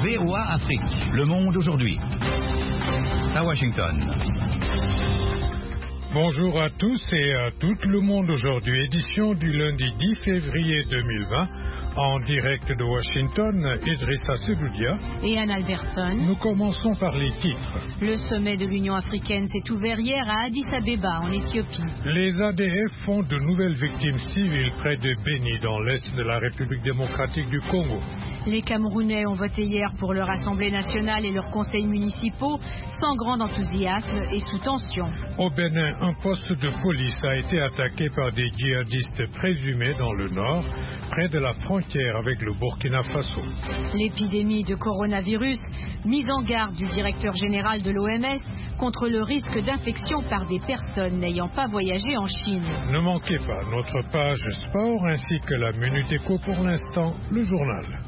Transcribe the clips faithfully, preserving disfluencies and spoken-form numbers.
V O A Afrique, Le Monde aujourd'hui. À Washington. Bonjour à tous et à toutes, Le Monde aujourd'hui, édition du lundi dix février deux mille vingt. En direct de Washington, Idrissa Seloudia et Anne Albertson. Nous commençons par les titres. Le sommet de l'Union africaine s'est ouvert hier à Addis Abeba, en Éthiopie. Les A D F font de nouvelles victimes civiles près de Béni, dans l'est de la République démocratique du Congo. Les Camerounais ont voté hier pour leur Assemblée nationale et leurs conseils municipaux, sans grand enthousiasme et sous tension. Au Bénin, un poste de police a été attaqué par des djihadistes présumés dans le nord, près de la frontière avec le Burkina Faso. L'épidémie de coronavirus, mise en garde du directeur général de l'O M S contre le risque d'infection par des personnes n'ayant pas voyagé en Chine. Ne manquez pas notre page sport ainsi que la Minute Éco pour l'instant, le journal.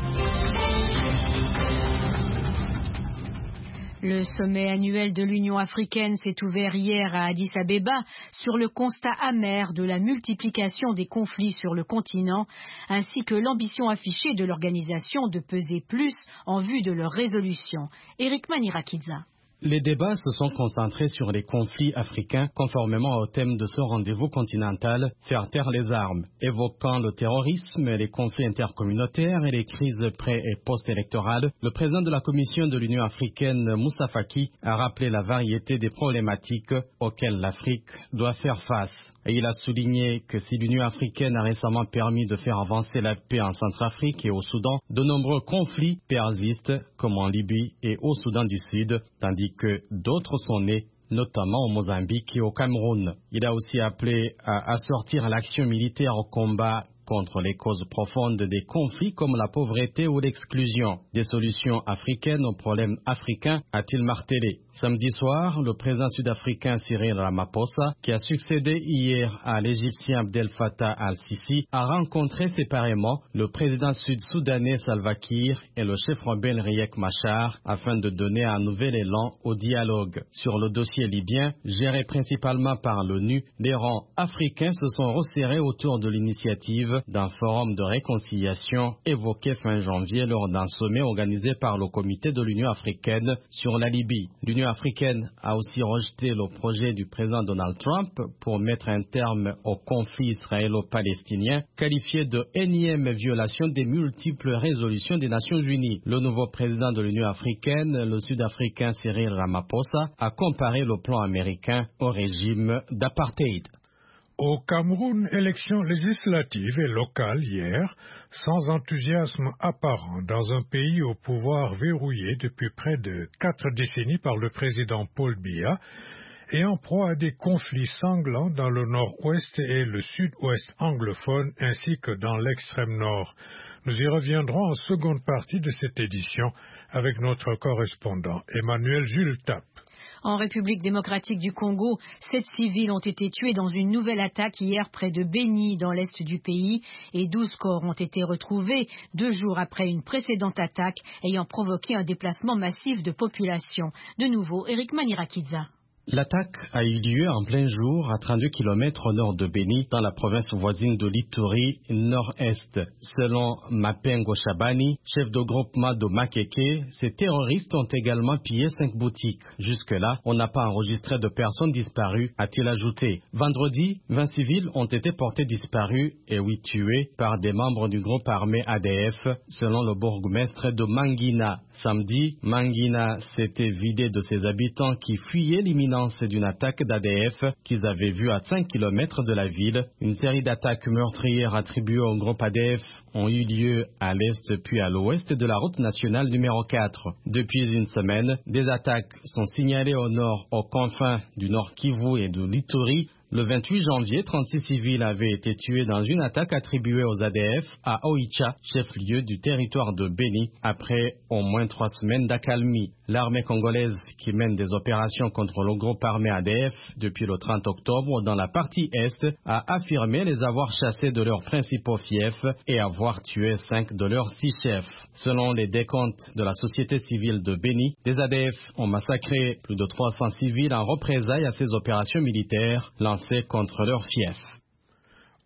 Le sommet annuel de l'Union africaine s'est ouvert hier à Addis Abeba sur le constat amer de la multiplication des conflits sur le continent, ainsi que l'ambition affichée de l'organisation de peser plus en vue de leur résolution. Eric Manirakidza. Les débats se sont concentrés sur les conflits africains, conformément au thème de ce rendez-vous continental, faire taire les armes, évoquant le terrorisme, les conflits intercommunautaires et les crises pré- et post-électorales. Le président de la Commission de l'Union africaine, Moussa Faki, a rappelé la variété des problématiques auxquelles l'Afrique doit faire face. Et il a souligné que si l'Union africaine a récemment permis de faire avancer la paix en Centrafrique et au Soudan, de nombreux conflits persistent, comme en Libye et au Soudan du Sud, tandis que d'autres sont nés, notamment au Mozambique et au Cameroun. Il a aussi appelé à assortir l'action militaire au combat contre les causes profondes des conflits comme la pauvreté ou l'exclusion. Des solutions africaines aux problèmes africains, a-t-il martelé. Samedi soir, le président sud-africain Cyril Ramaphosa, qui a succédé hier à l'Égyptien Abdel Fattah al-Sisi, a rencontré séparément le président sud-soudanais Salva Kiir et le chef rebelle Riek Machar afin de donner un nouvel élan au dialogue. Sur le dossier libyen, géré principalement par l'ONU, les rangs africains se sont resserrés autour de l'initiative d'un forum de réconciliation évoqué fin janvier lors d'un sommet organisé par le comité de l'Union africaine sur la Libye. L'Union africaine a aussi rejeté le projet du président Donald Trump pour mettre un terme au conflit israélo-palestinien, qualifié de énième violation des multiples résolutions des Nations Unies. Le nouveau président de l'Union africaine, le Sud-Africain Cyril Ramaphosa, a comparé le plan américain au régime d'apartheid. Au Cameroun, élections législatives et locales hier, sans enthousiasme apparent dans un pays au pouvoir verrouillé depuis près de quatre décennies par le président Paul Biya et en proie à des conflits sanglants dans le nord-ouest et le sud-ouest anglophone ainsi que dans l'extrême nord. Nous y reviendrons en seconde partie de cette édition avec notre correspondant Emmanuel Jules Tapp. En République démocratique du Congo, sept civils ont été tués dans une nouvelle attaque hier près de Béni, dans l'est du pays, et douze corps ont été retrouvés deux jours après une précédente attaque ayant provoqué un déplacement massif de population. De nouveau, Eric Manirakidza. L'attaque a eu lieu en plein jour à trente-deux kilomètres au nord de Béni, dans la province voisine de l'Ituri, nord-est. Selon Mapengo Shabani, chef de groupement de Makeke, ces terroristes ont également pillé cinq boutiques. Jusque-là, on n'a pas enregistré de personnes disparues, a-t-il ajouté. Vendredi, vingt civils ont été portés disparus et huit tués par des membres du groupe armé A D F, selon le bourgmestre de Mangina. Samedi, Mangina s'était vidé de ses habitants qui fuyaient l'imminence d'une attaque d'A D F qu'ils avaient vue à cinq kilomètres de la ville. Une série d'attaques meurtrières attribuées au groupe A D F ont eu lieu à l'est puis à l'ouest de la route nationale numéro quatre. Depuis une semaine, des attaques sont signalées au nord, aux confins du Nord Kivu et de l'Ituri. Le vingt-huit janvier, trente-six civils avaient été tués dans une attaque attribuée aux A D F à Oicha, chef-lieu du territoire de Béni, après au moins trois semaines d'accalmie. L'armée congolaise, qui mène des opérations contre le groupe armé A D F depuis le trente octobre dans la partie est, a affirmé les avoir chassés de leurs principaux fiefs et avoir tué cinq de leurs six chefs. Selon les décomptes de la société civile de Béni, les A D F ont massacré plus de trois cents civils en représailles à ces opérations militaires lancées contre leurs fiefs.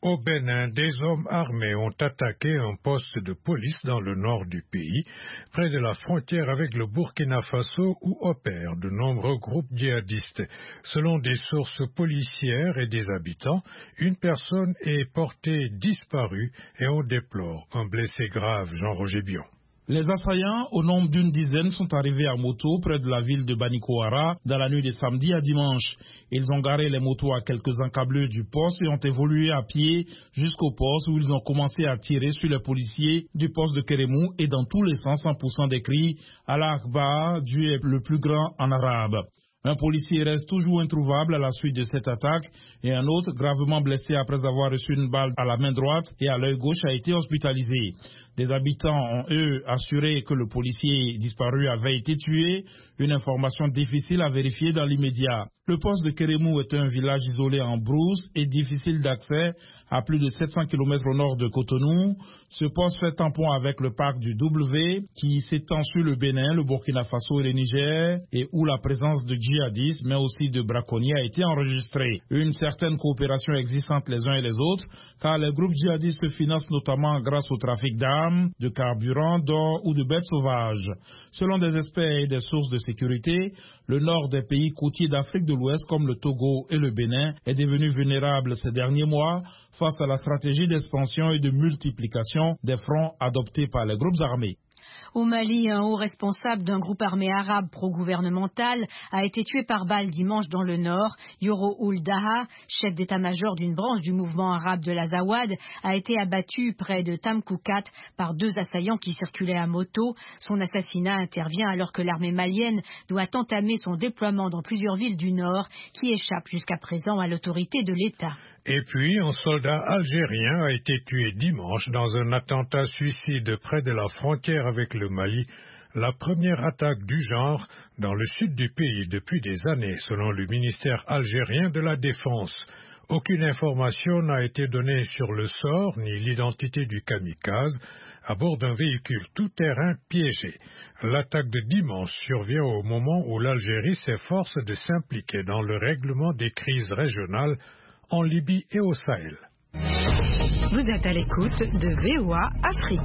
Au Bénin, des hommes armés ont attaqué un poste de police dans le nord du pays, près de la frontière avec le Burkina Faso où opèrent de nombreux groupes djihadistes. Selon des sources policières et des habitants, une personne est portée disparue et on déplore un blessé grave, Jean-Roger Bion. Les assaillants, au nombre d'une dizaine, sont arrivés à moto près de la ville de Banikoara dans la nuit de samedi à dimanche. Ils ont garé les motos à quelques encablures du poste et ont évolué à pied jusqu'au poste où ils ont commencé à tirer sur les policiers du poste de Kérémou et dans tous les sens en poussant des cris « Allah Akbar », Dieu est le plus grand en arabe. Un policier reste toujours introuvable à la suite de cette attaque et un autre, gravement blessé après avoir reçu une balle à la main droite et à l'œil gauche, a été hospitalisé. Des habitants ont, eux, assuré que le policier disparu avait été tué, une information difficile à vérifier dans l'immédiat. Le poste de Kérémou est un village isolé en brousse et difficile d'accès à plus de sept cents kilomètres au nord de Cotonou. Ce poste fait tampon avec le parc du W qui s'étend sur le Bénin, le Burkina Faso et le Niger et où la présence de djihadistes mais aussi de braconniers a été enregistrée. Une certaine coopération existe entre les uns et les autres car les groupes djihadistes se financent notamment grâce au trafic d'armes, de carburant, d'or ou de bêtes sauvages. Selon des experts et des sources de sécurité, le nord des pays côtiers d'Afrique de l'Ouest comme le Togo et le Bénin est devenu vulnérable ces derniers mois face à la stratégie d'expansion et de multiplication des fronts adoptés par les groupes armés. Au Mali, un haut responsable d'un groupe armé arabe pro-gouvernemental a été tué par balle dimanche dans le nord. Yoro Ould Daha, chef d'état-major d'une branche du mouvement arabe de l'Azawad, a été abattu près de Tamkoukat par deux assaillants qui circulaient à moto. Son assassinat intervient alors que l'armée malienne doit entamer son déploiement dans plusieurs villes du nord qui échappent jusqu'à présent à l'autorité de l'État. Et puis, un soldat algérien a été tué dimanche dans un attentat suicide près de la frontière avec le Mali, la première attaque du genre dans le sud du pays depuis des années, selon le ministère algérien de la Défense. Aucune information n'a été donnée sur le sort ni l'identité du kamikaze à bord d'un véhicule tout-terrain piégé. L'attaque de dimanche survient au moment où l'Algérie s'efforce de s'impliquer dans le règlement des crises régionales en Libye et au Sahel. Vous êtes à l'écoute de V O A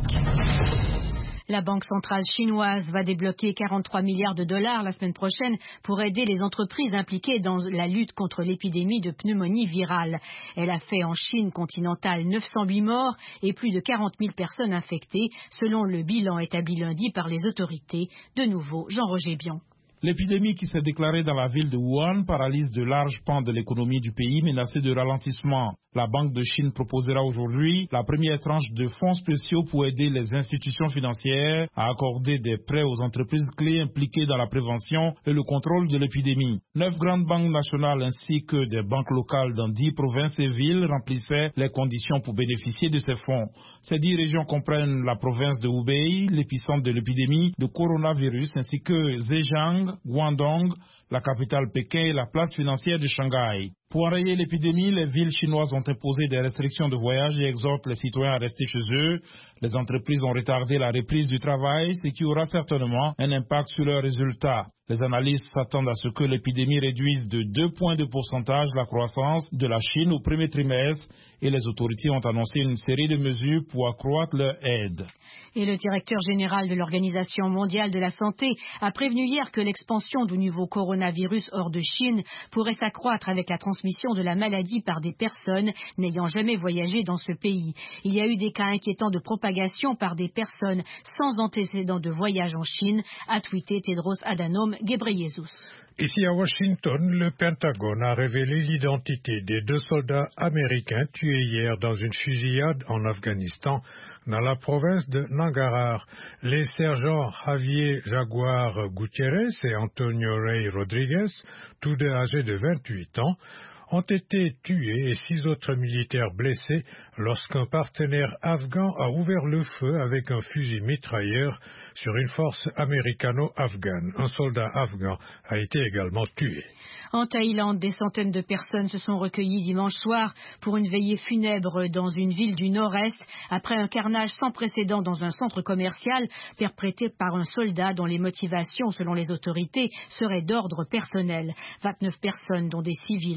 Afrique. La Banque centrale chinoise va débloquer quarante-trois milliards de dollars la semaine prochaine pour aider les entreprises impliquées dans la lutte contre l'épidémie de pneumonie virale. Elle a fait en Chine continentale neuf cent huit morts et plus de quarante mille personnes infectées, selon le bilan établi lundi par les autorités. De nouveau, Jean-Roger Bion. L'épidémie qui s'est déclarée dans la ville de Wuhan paralyse de larges pans de l'économie du pays menacée de ralentissement. La Banque de Chine proposera aujourd'hui la première tranche de fonds spéciaux pour aider les institutions financières à accorder des prêts aux entreprises clés impliquées dans la prévention et le contrôle de l'épidémie. Neuf grandes banques nationales ainsi que des banques locales dans dix provinces et villes remplissaient les conditions pour bénéficier de ces fonds. Ces dix régions comprennent la province de Hubei, l'épicentre de l'épidémie de coronavirus, ainsi que Zhejiang, Guangdong, la capitale Pékin et la place financière de Shanghai. Pour enrayer l'épidémie, les villes chinoises ont imposé des restrictions de voyage et exhortent les citoyens à rester chez eux. Les entreprises ont retardé la reprise du travail, ce qui aura certainement un impact sur leurs résultats. Les analystes s'attendent à ce que l'épidémie réduise de deux points de pourcentage la croissance de la Chine au premier trimestre et les autorités ont annoncé une série de mesures pour accroître leur aide. Et le directeur général de l'Organisation mondiale de la santé a prévenu hier que l'expansion du nouveau coronavirus hors de Chine pourrait s'accroître avec la transmission de la maladie par des personnes n'ayant jamais voyagé dans ce pays. Il y a eu des cas inquiétants de propagation par des personnes sans antécédent de voyage en Chine, a tweeté Tedros Adhanom Ghebreyesus. Ici à Washington, le Pentagone a révélé l'identité des deux soldats américains tués hier dans une fusillade en Afghanistan, dans la province de Nangarhar. Les sergents Javier Jaguar Gutiérrez et Antonio Rey Rodriguez, tous deux âgés de vingt-huit ans, ont été tués et six autres militaires blessés lorsqu'un partenaire afghan a ouvert le feu avec un fusil mitrailleur sur une force américano-afghane. Un soldat afghan a été également tué. En Thaïlande, des centaines de personnes se sont recueillies dimanche soir pour une veillée funèbre dans une ville du nord-est après un carnage sans précédent dans un centre commercial perpétré par un soldat dont les motivations, selon les autorités, seraient d'ordre personnel. vingt-neuf personnes, dont des civils, le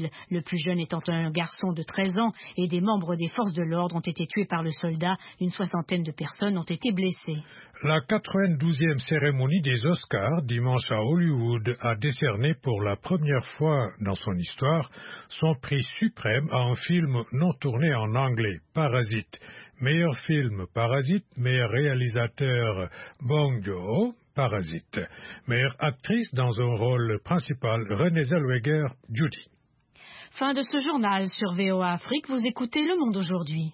plus jeune étant un garçon de treize ans, et des membres des forces de l'ordre ont été tués par le soldat. Une soixantaine de personnes ont été blessées. La quatre-vingt-douzième cérémonie des Oscars, dimanche à Hollywood, a décerné pour la première fois dans son histoire son prix suprême à un film non tourné en anglais, Parasite. Meilleur film, Parasite. Meilleur réalisateur, Bong Joon-ho, Parasite. Meilleure actrice dans un rôle principal, Renée Zellweger, Judy. Fin de ce journal sur V O A Afrique. Vous écoutez Le Monde aujourd'hui.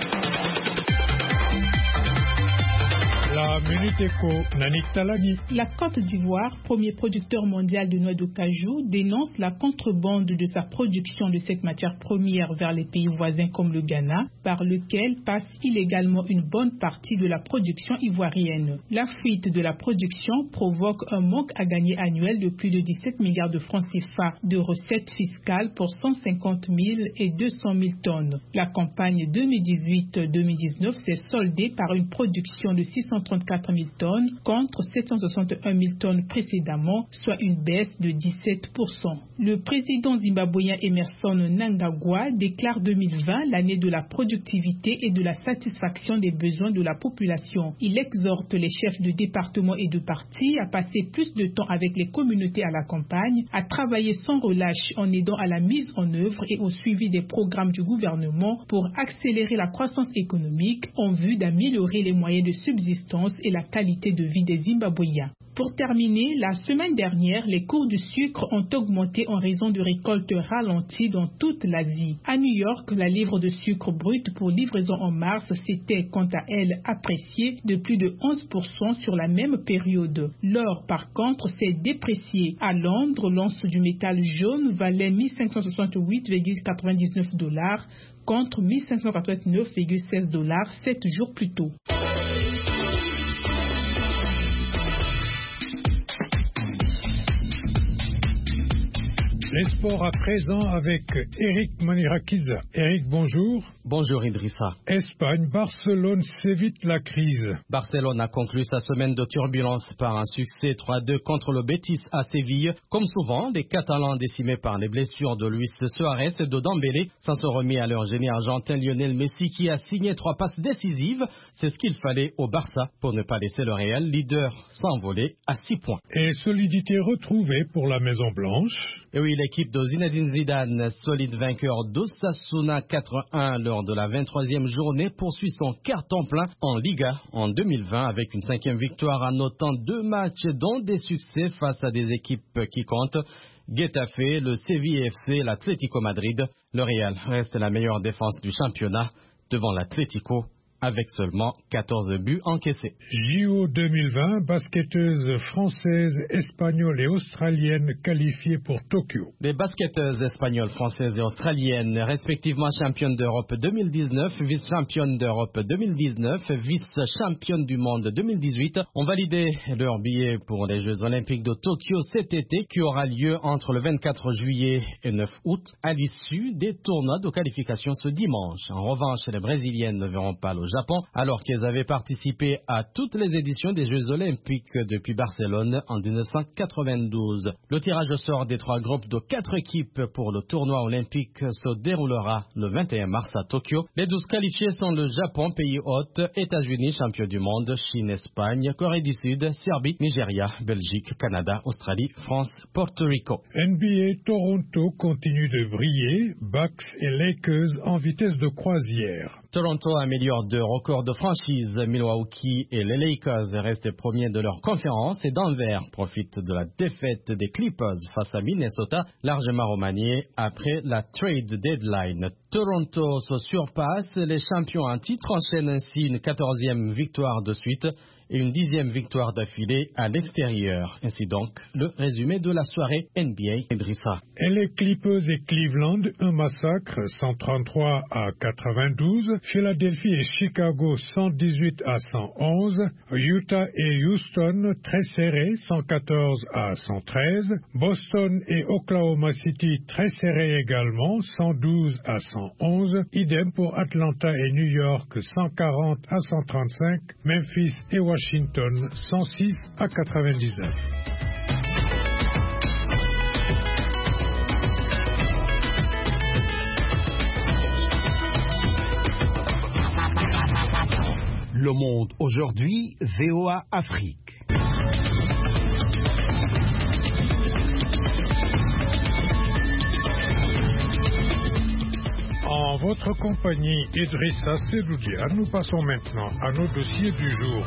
La Minute Éco, Nanik Talani. La Côte d'Ivoire, premier producteur mondial de noix de cajou, dénonce la contrebande de sa production de cette matière première vers les pays voisins comme le Ghana, par lequel passe illégalement une bonne partie de la production ivoirienne. La fuite de la production provoque un manque à gagner annuel de plus de dix-sept milliards de francs C F A de recettes fiscales pour cent cinquante mille et deux cent mille tonnes. La campagne deux mille dix-huit deux mille dix-neuf s'est soldée par une production de six cent trente-quatre mille tonnes contre sept cent soixante et un mille tonnes précédemment, soit une baisse de dix-sept pour cent. Le président zimbabwéen Emerson Mnangagwa déclare deux mille vingt l'année de la productivité et de la satisfaction des besoins de la population. Il exhorte les chefs de département et de parti à passer plus de temps avec les communautés à la campagne, à travailler sans relâche en aidant à la mise en œuvre et au suivi des programmes du gouvernement pour accélérer la croissance économique en vue d'améliorer les moyens de subsistance et la qualité de vie des Zimbabwéens. Pour terminer, la semaine dernière, les cours du sucre ont augmenté en raison de récoltes ralenties dans toute l'Asie. À New York, la livre de sucre brut pour livraison en mars s'était quant à elle appréciée de plus de onze pour cent sur la même période. L'or, par contre, s'est déprécié. À Londres, l'once du métal jaune valait mille cinq cent soixante-huit virgule quatre-vingt-dix-neuf dollars contre mille cinq cent quatre-vingt-neuf virgule seize dollars sept jours plus tôt. Les sports à présent avec Eric Manirakiza. Eric, bonjour. Bonjour Idrissa. Espagne, Barcelone s'évite la crise. Barcelone a conclu sa semaine de turbulence par un succès trois à deux contre le Betis à Séville. Comme souvent, les Catalans décimés par les blessures de Luis Suarez et de Dembélé s'en sont remis à leur génie argentin Lionel Messi qui a signé trois passes décisives. C'est ce qu'il fallait au Barça pour ne pas laisser le Real leader s'envoler à six points. Et solidité retrouvée pour la Maison Blanche. Et oui, l'équipe de Zinedine Zidane, solide vainqueur d'Osasuna quatre à un lors de la vingt-troisième journée, poursuit son carton plein en Liga en deux mille vingt avec une cinquième victoire en notant deux matchs dont des succès face à des équipes qui comptent. Getafe, le Séville F C, l'Atlético Madrid. Le Real reste la meilleure défense du championnat devant l'Atlético, avec seulement quatorze buts encaissés. J O deux mille vingt, basketteuses françaises, espagnoles et australiennes qualifiées pour Tokyo. Les basketteuses espagnoles, françaises et australiennes, respectivement championnes d'Europe deux mille dix-neuf, vice-championnes d'Europe deux mille dix-neuf, vice-championnes du monde deux mille dix-huit, ont validé leur billet pour les Jeux Olympiques de Tokyo cet été, qui aura lieu entre le vingt-quatre juillet et neuf août, à l'issue des tournois de qualification ce dimanche. En revanche, les Brésiliennes ne verront pas le Japon, alors qu'elles avaient participé à toutes les éditions des Jeux Olympiques depuis Barcelone en mille neuf cent quatre-vingt-douze. Le tirage au sort des trois groupes de quatre équipes pour le tournoi olympique se déroulera le vingt et un mars à Tokyo. Les douze qualifiés sont le Japon, pays hôte, États-Unis, champion du monde, Chine, Espagne, Corée du Sud, Serbie, Nigeria, Belgique, Canada, Australie, France, Porto Rico. N B A, Toronto continue de briller, Bucks et Lakers en vitesse de croisière. Toronto améliore deux records de franchise. Milwaukee et les Lakers restent premiers de leur conférence et Denver profite de la défaite des Clippers face à Minnesota, largement remaniée après la trade deadline. Toronto se surpasse, les champions en titre enchaînent ainsi une quatorzième victoire de suite et une dixième victoire d'affilée à l'extérieur. Ainsi donc, le résumé de la soirée N B A Idrissa. Et les Clippers et Cleveland, un massacre, cent trente-trois à quatre-vingt-douze. Philadelphie et Chicago, cent dix-huit à cent onze. Utah et Houston, très serré, cent quatorze à cent treize. Boston et Oklahoma City, très serré également, cent douze à cent onze. Idem pour Atlanta et New York, cent quarante à cent trente-cinq. Memphis et Washington, cent six à quatre-vingt-dix-neuf. Le Monde aujourd'hui, V O A Afrique. En votre compagnie, Idrissa Seloudia, nous passons maintenant à nos dossiers du jour.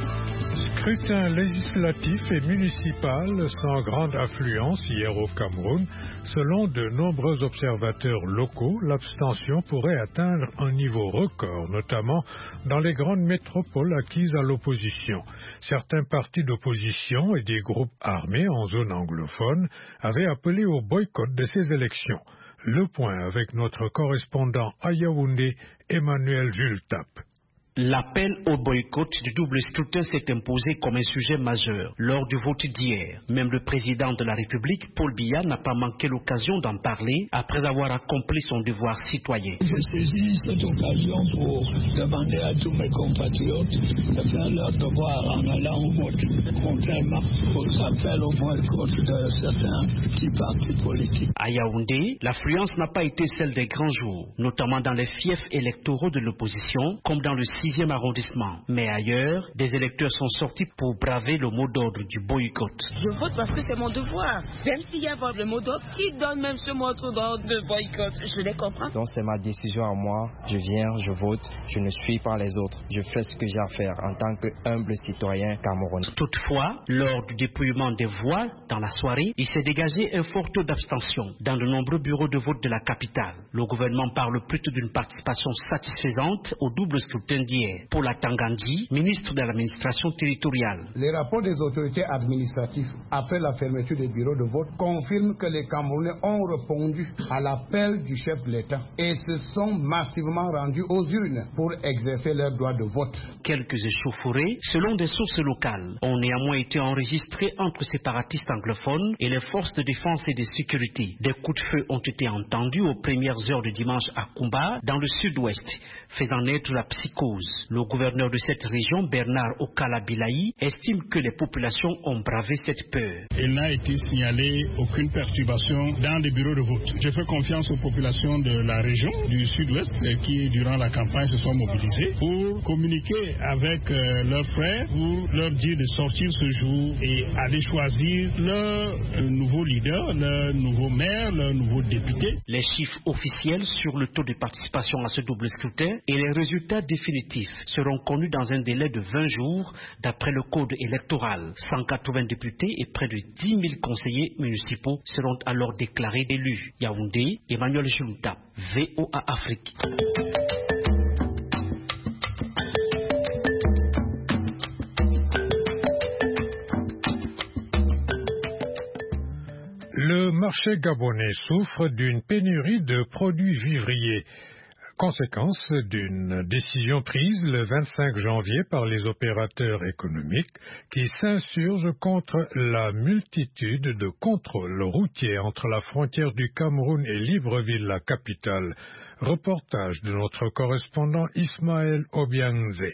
Scrutin législatif et municipal sans grande affluence hier au Cameroun. Selon de nombreux observateurs locaux, l'abstention pourrait atteindre un niveau record, notamment dans les grandes métropoles acquises à l'opposition. Certains partis d'opposition et des groupes armés en zone anglophone avaient appelé au boycott de ces élections. Le point avec notre correspondant à Yaoundé, Emmanuel Jultap. L'appel au boycott du double scrutin s'est imposé comme un sujet majeur lors du vote d'hier. Même le président de la République, Paul Biya, n'a pas manqué l'occasion d'en parler après avoir accompli son devoir citoyen. Je saisis cette occasion pour demander à tous mes compatriotes de faire leur devoir en allant au vote, contrairement aux appels au boycott de certains petits partis politiques. À Yaoundé, l'affluence n'a pas été celle des grands jours, notamment dans les fiefs électoraux de l'opposition, comme dans le sixième arrondissement. Mais ailleurs, des électeurs sont sortis pour braver le mot d'ordre du boycott. Je vote parce que c'est mon devoir. Même s'il y a le mot d'ordre, qui donne même ce mot d'ordre de boycott? Je les comprends. Donc c'est ma décision à moi. Je viens, je vote, je ne suis pas les autres. Je fais ce que j'ai à faire en tant qu'humble citoyen camerounais. Toutefois, lors du dépouillement des voix dans la soirée, il s'est dégagé un fort taux d'abstention dans de nombreux bureaux de vote de la capitale. Le gouvernement parle plutôt d'une participation satisfaisante au double scrutin d'hier. Pour la Tangandji, ministre de l'administration territoriale. Les rapports des autorités administratives après la fermeture des bureaux de vote confirment que les Camerounais ont répondu à l'appel du chef de l'État et se sont massivement rendus aux urnes pour exercer leur droit de vote. Quelques échauffourées, selon des sources locales, ont néanmoins été enregistrés entre séparatistes anglophones et les forces de défense et de sécurité. Des coups de feu ont été entendus aux premières heures du dimanche à Kumba, dans le sud-ouest, faisant naître la psychose. Le gouverneur de cette région, Bernard Okala-Bilaï, estime que les populations ont bravé cette peur. Il n'a été signalé aucune perturbation dans les bureaux de vote. Je fais confiance aux populations de la région du sud-ouest qui, durant la campagne, se sont mobilisées pour communiquer avec euh, leurs frères, pour leur dire de sortir ce jour et aller choisir leur euh, nouveau leader, leur nouveau maire, leur nouveau député. Les chiffres officiels sur le taux de participation à ce double scrutin et les résultats définitifs seront connus dans un délai de vingt jours d'après le code électoral. cent quatre-vingts députés et près de dix mille conseillers municipaux seront alors déclarés élus. Yaoundé, Emmanuel Julta, V O A Afrique. Le marché gabonais souffre d'une pénurie de produits vivriers. Conséquence d'une décision prise le vingt-cinq janvier par les opérateurs économiques qui s'insurgent contre la multitude de contrôles routiers entre la frontière du Cameroun et Libreville, la capitale. Reportage de notre correspondant Ismaël Obiangze.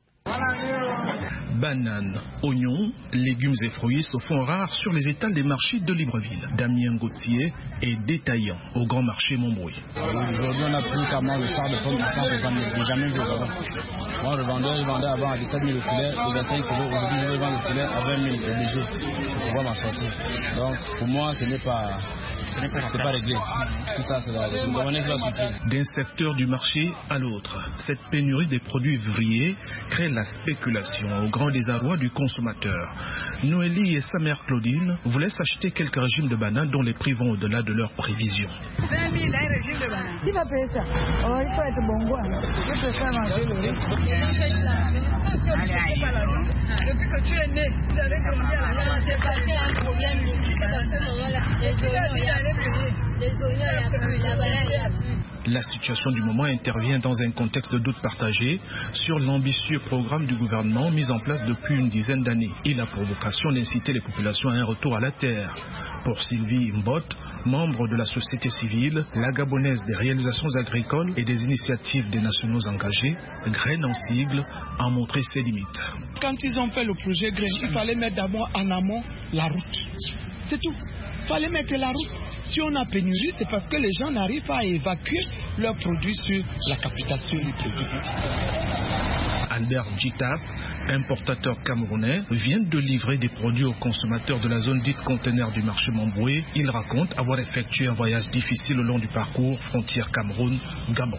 Bananes, oignons, légumes et fruits se font rares sur les étals des marchés de Libreville. Damien Gauthier est détaillant au grand marché Montbrouille. Aujourd'hui, on n'a plus qu'à moi le char de pomme à cent pour cent mille. J'ai jamais vu avant. Moi, le vendeur, je vendais avant à dix-sept mille le filet, de vingt-cinq kilos. Aujourd'hui, je vais vendre le filet à vingt mille, obligé pour pouvoir m'en sortir. Donc, pour moi, ce n'est pas... Ce n'est pas, pas réglé. Tout ça, c'est la, la D'un secteur du marché à l'autre, cette pénurie des produits vivriers crée la spéculation au grand désarroi du consommateur. Noélie et sa mère Claudine voulaient s'acheter quelques régimes de bananes dont les prix vont au-delà de leurs prévisions. vingt mille, un régime de bananes. Qui va payer ça? Oh, il faut être bon goût. Je préfère manger le riz. Depuis que tu es né, vous avez grandi à la maison. J'ai passé un problème à ce moment-là. Les oignons, il y a plus. Les oignons, il y a plus. La banane, il y a plus. La situation du moment intervient dans un contexte de doute partagé sur l'ambitieux programme du gouvernement mis en place depuis une dizaine d'années. Il a pour vocation d'inciter les populations à un retour à la terre. Pour Sylvie Mbot, membre de la société civile, la gabonaise des réalisations agricoles et des initiatives des nationaux engagés, Graine en sigle, a montré ses limites. Quand ils ont fait le projet Graine, il fallait mettre d'abord en amont la route. C'est tout. Il fallait mettre la route. Si on a pénurie, c'est parce que les gens n'arrivent pas à évacuer leurs produits sur la captation du produit. Albert Djitap, importateur camerounais, vient de livrer des produits aux consommateurs de la zone dite conteneur du marché Mamboué. Il raconte avoir effectué un voyage difficile le long du parcours frontière Cameroun-Gabon.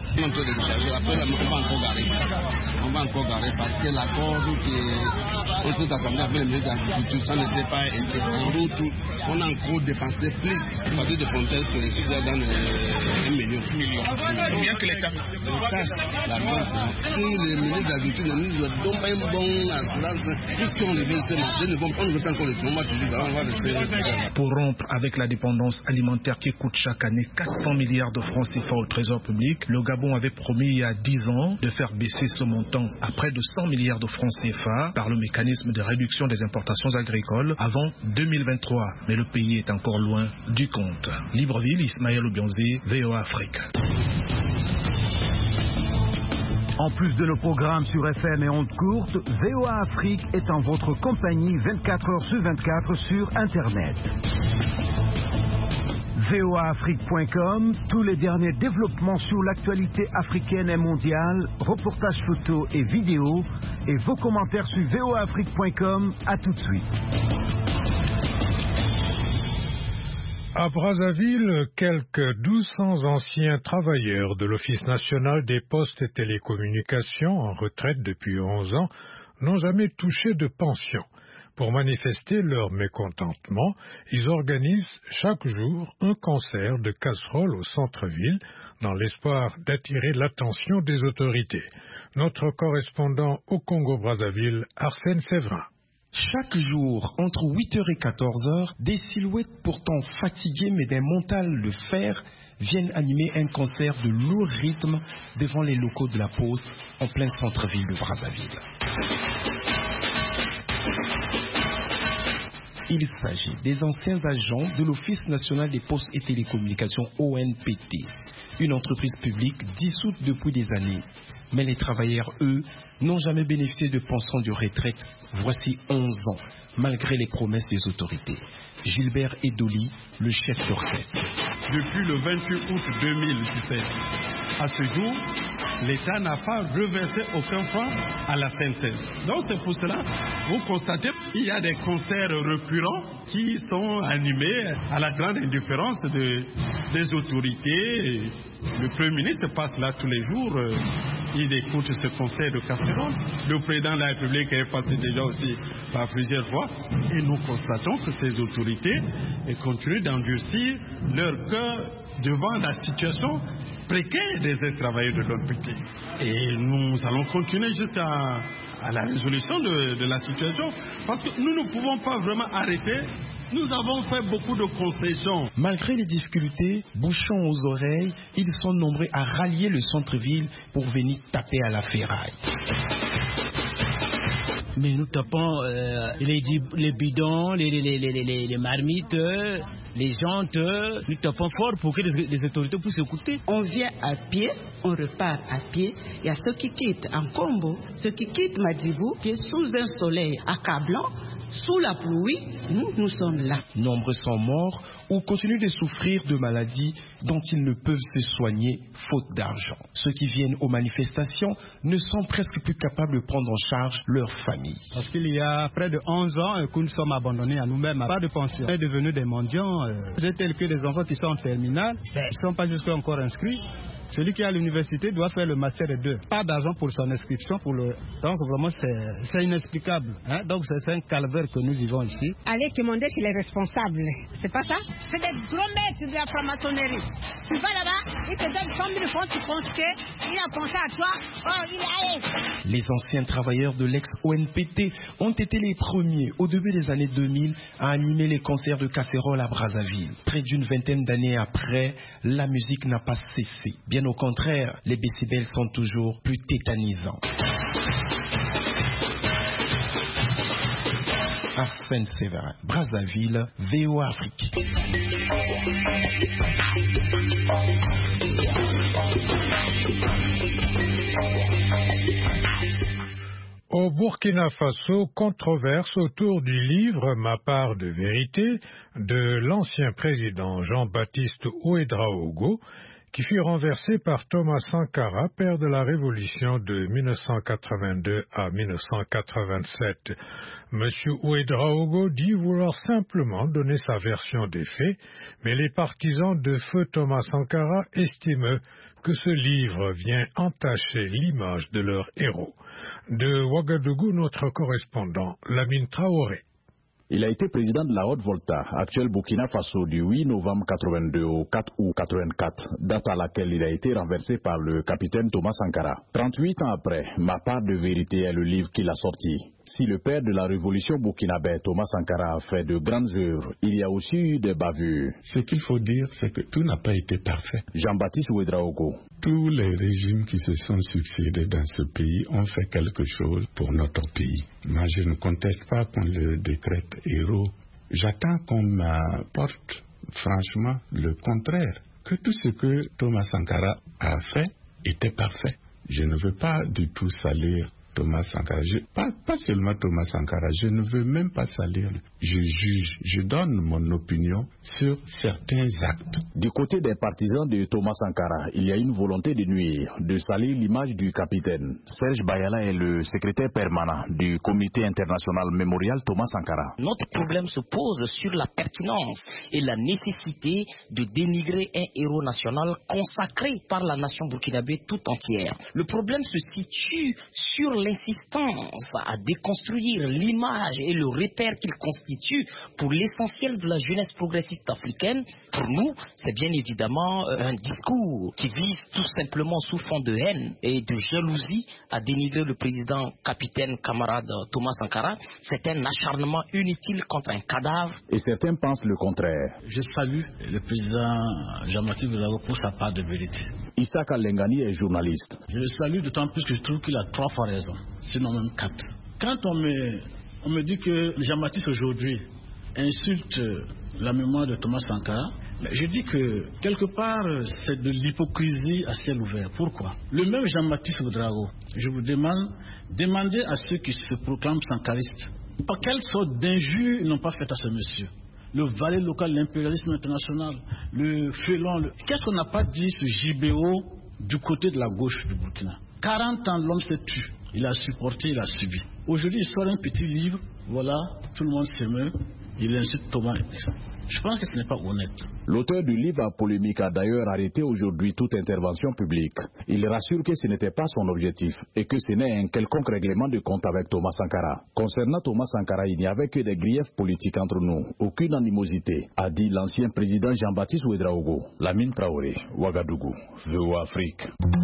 On va encore garer parce que l'accord qui est au assemblée avec le ministre de l'Agriculture, ça n'était pas été en route. On a encore dépensé plus. On va dire de frontières sur les sujets dans un million. Combien que les taxes? Les taxes, la banque, si le ministre de l'Agriculture ne nous donne pas une bonne assurance, puisqu'on le veut ce marché, on ne veut pas encore le tournoi, on va rester. Pour rompre avec la dépendance alimentaire qui coûte chaque année quatre cents milliards de francs C F A au trésor public, le Gabon avait promis il y a dix ans de faire baisser ce montant à près de cent milliards de francs C F A par le mécanisme de réduction des importations agricoles avant deux mille vingt-trois. Mais le pays est encore loin du compte. Libreville, Ismaël Obionzé, V O A Afrique. En plus de nos programmes sur F M et ondes courtes, V O A Afrique est en votre compagnie vingt-quatre heures sur vingt-quatre sur Internet. V O A Afrique point com, tous les derniers développements sur l'actualité africaine et mondiale, reportages photos et vidéos, et vos commentaires sur V O A Afrique point com. À tout de suite. À Brazzaville, quelques douze cents anciens travailleurs de l'Office national des postes et télécommunications, en retraite depuis onze ans, n'ont jamais touché de pension. Pour manifester leur mécontentement, ils organisent chaque jour un concert de casseroles au centre-ville dans l'espoir d'attirer l'attention des autorités. Notre correspondant au Congo-Brazzaville, Arsène Séverin. Chaque jour, entre huit heures et quatorze heures, des silhouettes pourtant fatiguées mais d'un mental de fer viennent animer un concert de lourd rythme devant les locaux de la Poste en plein centre-ville de Brazzaville. Il s'agit des anciens agents de l'Office national des postes et télécommunications O N P T, une entreprise publique dissoute depuis des années. Mais les travailleurs, eux, n'ont jamais bénéficié de pension de retraite, voici onze ans, malgré les promesses des autorités. Gilbert Edoli, le chef d'orchestre. Depuis le vingt-huit août deux mille dix-sept, à ce jour, l'État n'a pas reversé aucun franc à la C N C S. Donc c'est pour cela, vous constatez qu'il y a des concerts récurrents qui sont animés à la grande indifférence de, des autorités. Le Premier ministre passe là tous les jours, euh, il écoute ce concert de casserole. Le président de la République est passé déjà aussi par plusieurs fois. Et nous constatons que ces autorités continuent d'endurcir leur cœur devant la situation précaire des ex-travailleurs de l'O N P T. Et nous allons continuer jusqu'à à la résolution de, de la situation, parce que nous ne pouvons pas vraiment arrêter. Nous avons fait beaucoup de concessions. Malgré les difficultés, bouchons aux oreilles, ils sont nombreux à rallier le centre-ville pour venir taper à la ferraille. Mais nous tapons euh, les, les bidons, les, les, les, les, les marmites, les jantes. Nous tapons fort pour que les, les autorités puissent écouter. On vient à pied, on repart à pied. Il y a ceux qui quittent en Combo, ceux qui quittent Madribou, qui est sous un soleil accablant. Sous la pluie, nous, nous sommes là. Nombreux sont morts ou continuent de souffrir de maladies dont ils ne peuvent se soigner faute d'argent. Ceux qui viennent aux manifestations ne sont presque plus capables de prendre en charge leur famille. Parce qu'il y a près de onze ans que nous sommes abandonnés à nous-mêmes, pas de pension. On est devenus des mendiants. J'ai tel que des enfants qui sont en terminale, ils ne sont pas jusqu'à encore inscrits. Celui qui est à l'université doit faire le master deux. Pas d'argent pour son inscription. Pour le... Donc vraiment, c'est inexplicable. Hein? Donc c'est un calvaire que nous vivons ici. Allez commander chez les responsables. C'est pas ça? C'est des gros maîtres de la franc-maçonnerie. Tu vas là-bas, ils te donnent cent mille francs, tu penses qu'il a pensé à toi. Oh, il est allé. Les anciens travailleurs de l'ex-O N P T ont été les premiers, au début des années deux mille, à animer les concerts de casseroles à Brazzaville. Près d'une vingtaine d'années après, la musique n'a pas cessé. Bien au contraire, les décibels sont toujours plus tétanisants. Arsène Séverin, Brazzaville, V O A Afrique. Au Burkina Faso, controverse autour du livre Ma part de vérité de l'ancien président Jean-Baptiste Ouédraogo, qui fut renversé par Thomas Sankara, père de la révolution de mille neuf cent quatre-vingt-deux à mille neuf cent quatre-vingt-sept. M. Ouédraogo dit vouloir simplement donner sa version des faits, mais les partisans de feu Thomas Sankara estiment que ce livre vient entacher l'image de leur héros. De Ouagadougou, notre correspondant, Lamine Traoré. Il a été président de la Haute-Volta, actuel Burkina Faso, du huit novembre quatre-vingt-deux au quatre août quatre-vingt-quatre, date à laquelle il a été renversé par le capitaine Thomas Sankara. trente-huit ans après, Ma part de vérité est le livre qu'il a sorti. Si le père de la révolution burkinabé, Thomas Sankara, a fait de grandes œuvres, il y a aussi eu des bavures. Ce qu'il faut dire, c'est que tout n'a pas été parfait. Jean-Baptiste Ouédraogo. Tous les régimes qui se sont succédés dans ce pays ont fait quelque chose pour notre pays. Moi, je ne conteste pas qu'on le décrète héros. J'attends qu'on m'apporte franchement le contraire, que tout ce que Thomas Sankara a fait était parfait. Je ne veux pas du tout salir Thomas Sankara. Je, pas, pas seulement Thomas Sankara, je ne veux même pas salir. Je juge, je donne mon opinion sur certains actes. Du côté des partisans de Thomas Sankara, il y a une volonté de nuire, de salir l'image du capitaine. Serge Bayala est le secrétaire permanent du comité international mémorial Thomas Sankara. Notre problème se pose sur la pertinence et la nécessité de dénigrer un héros national consacré par la nation burkinabé tout entière. Le problème se situe sur l'insistance à déconstruire l'image et le repère qu'il constitue pour l'essentiel de la jeunesse progressiste africaine. Pour nous, c'est bien évidemment un discours qui vise tout simplement sous fond de haine et de jalousie à dénigrer le président capitaine camarade Thomas Sankara. C'est un acharnement inutile contre un cadavre. Et certains pensent le contraire. Je salue le président Jean-Baptiste Ouédraogo pour sa part de vérité. Issaka Lengani est journaliste. Je le salue d'autant plus que je trouve qu'il a trois fois raison, sinon même quatre. Quand on me, on me dit que Jean-Baptiste aujourd'hui insulte la mémoire de Thomas Sankara, mais je dis que quelque part c'est de l'hypocrisie à ciel ouvert. Pourquoi? Le même Jean-Baptiste Ouédraogo, je vous demande, demandez à ceux qui se proclament sankaristes, par quelle sorte d'injures ils n'ont pas fait à ce monsieur? Le valet local, l'impérialisme international, le félon, le... qu'est-ce qu'on n'a pas dit ce J B O du côté de la gauche du Burkina? quarante ans, l'homme s'est tué. Il a supporté, il a subi. Aujourd'hui, il sort un petit livre, voilà, tout le monde s'émeut, il insulte Thomas. Je pense que ce n'est pas honnête. L'auteur du livre à polémique a d'ailleurs arrêté aujourd'hui toute intervention publique. Il rassure que ce n'était pas son objectif et que ce n'est un quelconque règlement de compte avec Thomas Sankara. Concernant Thomas Sankara, il n'y avait que des griefs politiques entre nous, aucune animosité, a dit l'ancien président Jean-Baptiste Ouédraogo. Lamine Traoré, Ouagadougou, V O A Afrique.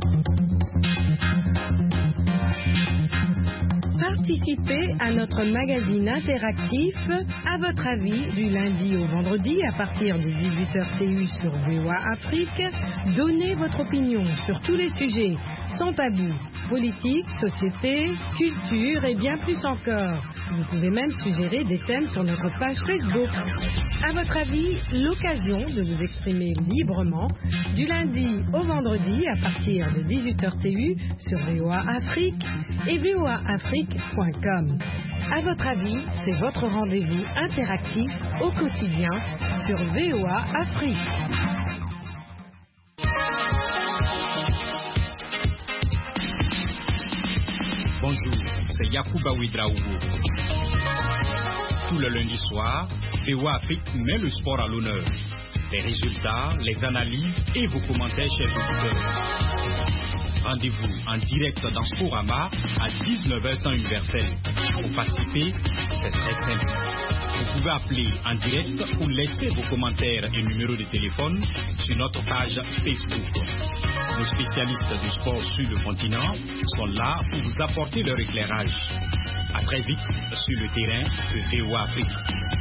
Participez à notre magazine interactif À votre avis du lundi au vendredi à partir de dix-huit heures T U sur V O A Afrique. Donnez votre opinion sur tous les sujets sans tabou, politique, société, culture et bien plus encore. Vous pouvez même suggérer des thèmes sur notre page Facebook. À votre avis, l'occasion de vous exprimer librement du lundi au vendredi à partir de dix-huit heures T U sur V O A Afrique et V O A Afrique point com. À votre avis, c'est votre rendez-vous interactif au quotidien sur V O A Afrique. Bonjour, c'est Yacouba Ouédraogo. Tout le lundi soir, V O A Afrique met le sport à l'honneur. Les résultats, les analyses et vos commentaires, chers auditeurs. Rendez-vous en direct dans Sporama à dix-neuf heures temps universel. Pour participer, c'est très simple. Vous pouvez appeler en direct ou laisser vos commentaires et numéros de téléphone sur notre page Facebook. Nos spécialistes du sport sur le continent sont là pour vous apporter leur éclairage. À très vite sur le terrain de V O A Afrique.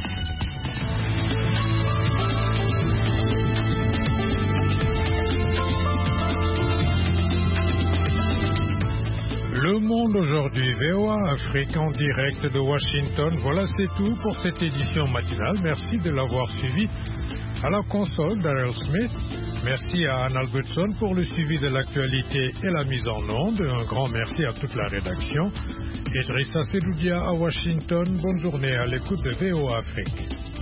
Le monde aujourd'hui, V O A Afrique en direct de Washington. Voilà, c'est tout pour cette édition matinale. Merci de l'avoir suivi. À la console, Daryl Smith. Merci à Anne Albertson pour le suivi de l'actualité et la mise en onde. Un grand merci à toute la rédaction. Idrissa Sedoudia à Washington. Bonne journée à l'écoute de V O A Afrique.